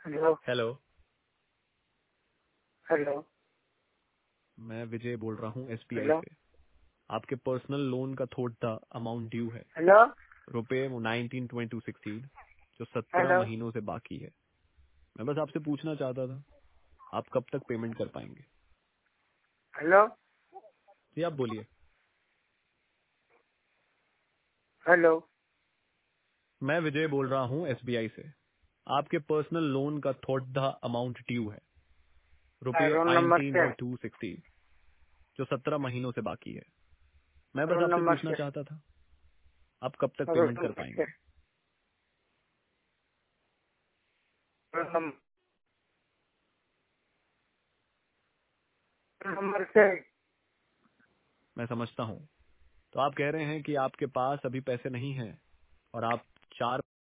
Hello. Hello. Hello. मैं विजय बोल रहा हूँ एसबीआई हेलो। से। आपके पर्सनल लोन का थोड़ा अमाउंट ड्यू है, हेलो। रुपए 192216, जो 17 हेलो। महीनों से बाकी है। मैं बस आपसे पूछना चाहता था, आप कब तक पेमेंट कर पाएंगे? हेलो। जी आप बोलिए। हेलो। मैं विजय बोल रहा हूँ एसबीआई से। आपके पर्सनल लोन का थोड़ा अमाउंट ड्यू है, रुपए रोल नंबर से। 192216, जो 17 महीनों से बाकी है। मैं बस रोल आपसे नंबर पूछना से। चाहता था, आप कब तक रोल पेमेंट कर नंबर से। पाएंगे? रोल नंबर से। मैं समझता हूँ। तो आप कह रहे हैं कि आपके पास अभी पैसे नहीं हैं और आप 4